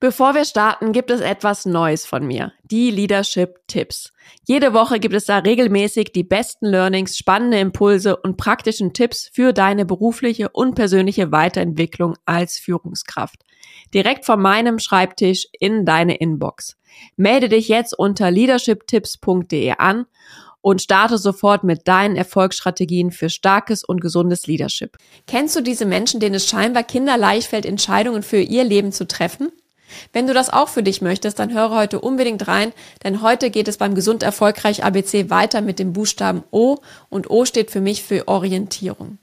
Bevor wir starten, gibt es etwas Neues von mir, die Leadership-Tipps. Jede Woche gibt es da regelmäßig die besten Learnings, spannende Impulse und praktischen Tipps für deine berufliche und persönliche Weiterentwicklung als Führungskraft. Direkt von meinem Schreibtisch in deine Inbox. Melde dich jetzt unter leadershiptipps.de an und starte sofort mit deinen Erfolgsstrategien für starkes und gesundes Leadership. Kennst du diese Menschen, denen es scheinbar kinderleicht fällt, Entscheidungen für ihr Leben zu treffen? Wenn du das auch für dich möchtest, dann höre heute unbedingt rein, denn heute geht es beim Gesund Erfolgreich ABC weiter mit dem Buchstaben O und O steht für mich für Orientierung.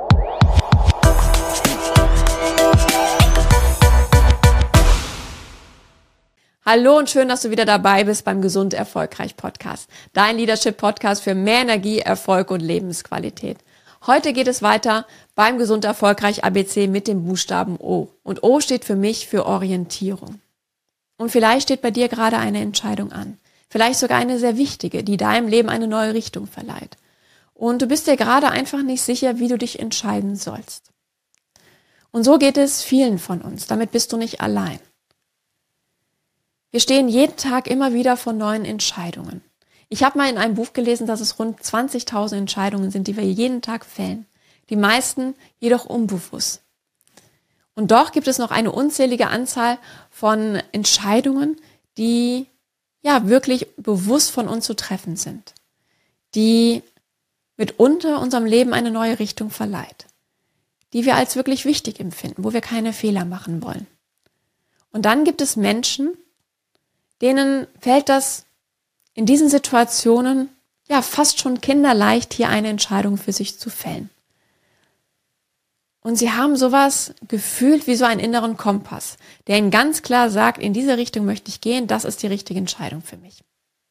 Hallo und schön, dass du wieder dabei bist beim Gesund Erfolgreich Podcast, dein Leadership Podcast für mehr Energie, Erfolg und Lebensqualität. Heute geht es weiter beim Gesund Erfolgreich ABC mit dem Buchstaben O. Und O steht für mich für Orientierung. Und vielleicht steht bei dir gerade eine Entscheidung an. Vielleicht sogar eine sehr wichtige, die deinem Leben eine neue Richtung verleiht. Und du bist dir gerade einfach nicht sicher, wie du dich entscheiden sollst. Und so geht es vielen von uns. Damit bist du nicht allein. Wir stehen jeden Tag immer wieder vor neuen Entscheidungen. Ich habe mal in einem Buch gelesen, dass es rund 20.000 Entscheidungen sind, die wir jeden Tag fällen. Die meisten jedoch unbewusst. Und doch gibt es noch eine unzählige Anzahl von Entscheidungen, die ja wirklich bewusst von uns zu treffen sind. Die mitunter unserem Leben eine neue Richtung verleiht. Die wir als wirklich wichtig empfinden, wo wir keine Fehler machen wollen. Und dann gibt es Menschen, denen fällt das in diesen Situationen ja fast schon kinderleicht, hier eine Entscheidung für sich zu fällen. Und sie haben sowas gefühlt wie so einen inneren Kompass, der ihnen ganz klar sagt, in diese Richtung möchte ich gehen, das ist die richtige Entscheidung für mich.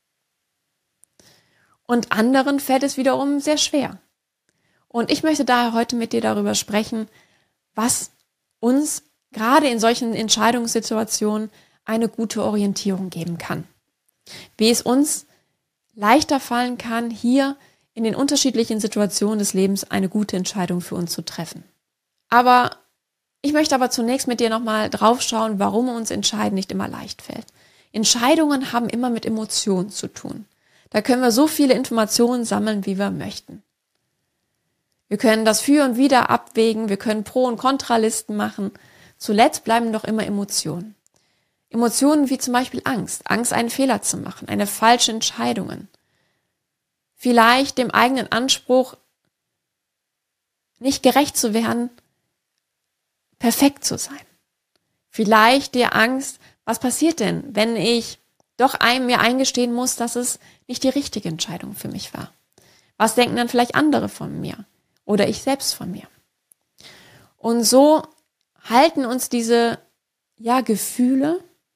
Und anderen fällt es wiederum sehr schwer. Und ich möchte daher heute mit dir darüber sprechen, was uns gerade in solchen Entscheidungssituationen eine gute Orientierung geben kann. Wie es uns leichter fallen kann, hier in den unterschiedlichen Situationen des Lebens eine gute Entscheidung für uns zu treffen. Ich möchte aber zunächst mit dir nochmal drauf schauen, warum uns Entscheiden nicht immer leicht fällt. Entscheidungen haben immer mit Emotionen zu tun. Da können wir so viele Informationen sammeln, wie wir möchten. Wir können das Für und Wider abwägen, wir können Pro- und Kontralisten machen. Zuletzt bleiben doch immer Emotionen. Emotionen wie zum Beispiel Angst. Angst, einen Fehler zu machen, eine falsche Entscheidung. Vielleicht dem eigenen Anspruch, nicht gerecht zu werden, perfekt zu sein. Vielleicht die Angst, was passiert denn, wenn ich doch mir eingestehen muss, dass es nicht die richtige Entscheidung für mich war? Was denken dann vielleicht andere von mir oder ich selbst von mir? Und so halten uns diese Gefühle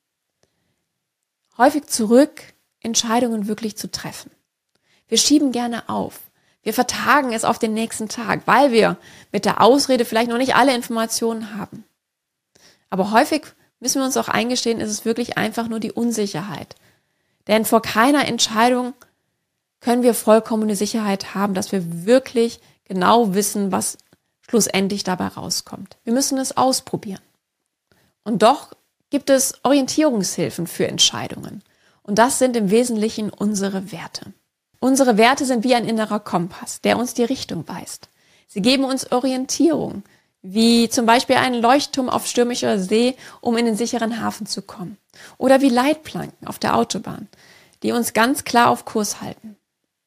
häufig zurück, Entscheidungen wirklich zu treffen. Wir schieben gerne auf. Wir vertagen es auf den nächsten Tag, weil wir mit der Ausrede vielleicht noch nicht alle Informationen haben. Aber häufig müssen wir uns auch eingestehen, ist es wirklich einfach nur die Unsicherheit. Denn vor keiner Entscheidung können wir vollkommene Sicherheit haben, dass wir wirklich genau wissen, was schlussendlich dabei rauskommt. Wir müssen es ausprobieren. Und doch gibt es Orientierungshilfen für Entscheidungen. Und das sind im Wesentlichen unsere Werte. Unsere Werte sind wie ein innerer Kompass, der uns die Richtung weist. Sie geben uns Orientierung, wie zum Beispiel einen Leuchtturm auf stürmischer See, um in den sicheren Hafen zu kommen. Oder wie Leitplanken auf der Autobahn, die uns ganz klar auf Kurs halten.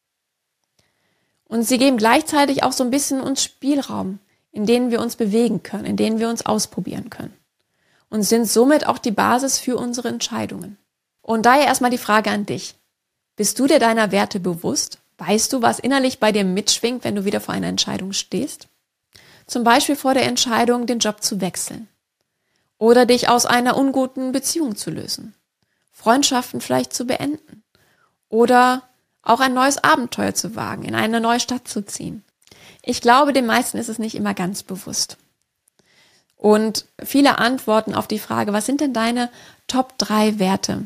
Und sie geben gleichzeitig auch so ein bisschen uns Spielraum, in denen wir uns bewegen können, in denen wir uns ausprobieren können. Und sind somit auch die Basis für unsere Entscheidungen. Und daher erstmal die Frage an dich. Bist du dir deiner Werte bewusst? Weißt du, was innerlich bei dir mitschwingt, wenn du wieder vor einer Entscheidung stehst? Zum Beispiel vor der Entscheidung, den Job zu wechseln. Oder dich aus einer unguten Beziehung zu lösen. Freundschaften vielleicht zu beenden. Oder auch ein neues Abenteuer zu wagen, in eine neue Stadt zu ziehen. Ich glaube, den meisten ist es nicht immer ganz bewusst. Und viele antworten auf die Frage, was sind denn deine Top 3 Werte?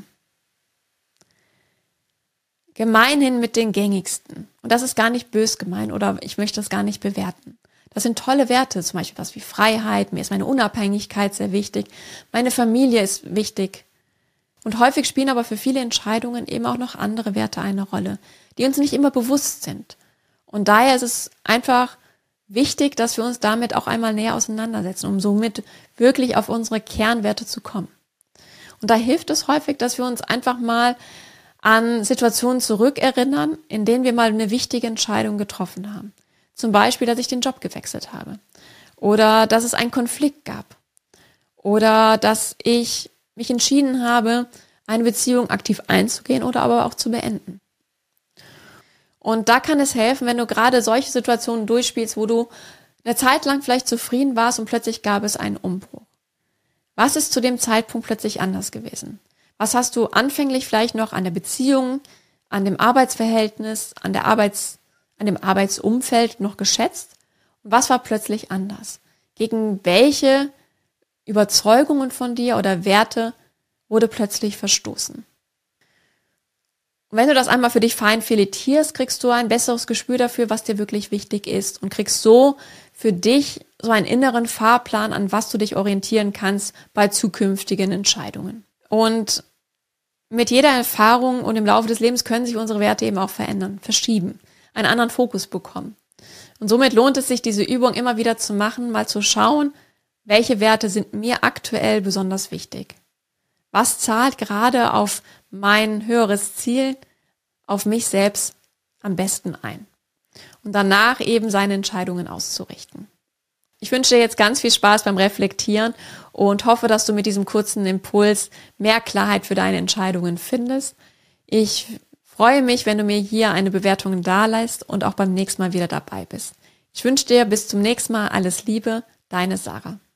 Gemeinhin mit den gängigsten. Und das ist gar nicht bös gemeint oder ich möchte das gar nicht bewerten. Das sind tolle Werte, zum Beispiel was wie Freiheit, mir ist meine Unabhängigkeit sehr wichtig, meine Familie ist wichtig. Und häufig spielen aber für viele Entscheidungen eben auch noch andere Werte eine Rolle, die uns nicht immer bewusst sind. Und daher ist es einfach wichtig, dass wir uns damit auch einmal näher auseinandersetzen, um somit wirklich auf unsere Kernwerte zu kommen. Und da hilft es häufig, dass wir uns einfach mal an Situationen zurückerinnern, in denen wir mal eine wichtige Entscheidung getroffen haben. Zum Beispiel, dass ich den Job gewechselt habe. Oder dass es einen Konflikt gab. Oder dass ich mich entschieden habe, eine Beziehung aktiv einzugehen oder aber auch zu beenden. Und da kann es helfen, wenn du gerade solche Situationen durchspielst, wo du eine Zeit lang vielleicht zufrieden warst und plötzlich gab es einen Umbruch. Was ist zu dem Zeitpunkt plötzlich anders gewesen? Was hast du anfänglich vielleicht noch an der Beziehung, an dem Arbeitsverhältnis, an dem Arbeitsumfeld noch geschätzt? Und was war plötzlich anders? Gegen welche Überzeugungen von dir oder Werte wurde plötzlich verstoßen? Und wenn du das einmal für dich fein filetierst, kriegst du ein besseres Gespür dafür, was dir wirklich wichtig ist und kriegst so für dich so einen inneren Fahrplan, an was du dich orientieren kannst bei zukünftigen Entscheidungen. Und mit jeder Erfahrung und im Laufe des Lebens können sich unsere Werte eben auch verändern, verschieben, einen anderen Fokus bekommen. Und somit lohnt es sich, diese Übung immer wieder zu machen, mal zu schauen, welche Werte sind mir aktuell besonders wichtig. Was zahlt gerade auf mein höheres Ziel, auf mich selbst am besten ein? Und danach eben seine Entscheidungen auszurichten. Ich wünsche dir jetzt ganz viel Spaß beim Reflektieren und hoffe, dass du mit diesem kurzen Impuls mehr Klarheit für deine Entscheidungen findest. Ich freue mich, wenn du mir hier eine Bewertung dalässt und auch beim nächsten Mal wieder dabei bist. Ich wünsche dir bis zum nächsten Mal alles Liebe, deine Sarah.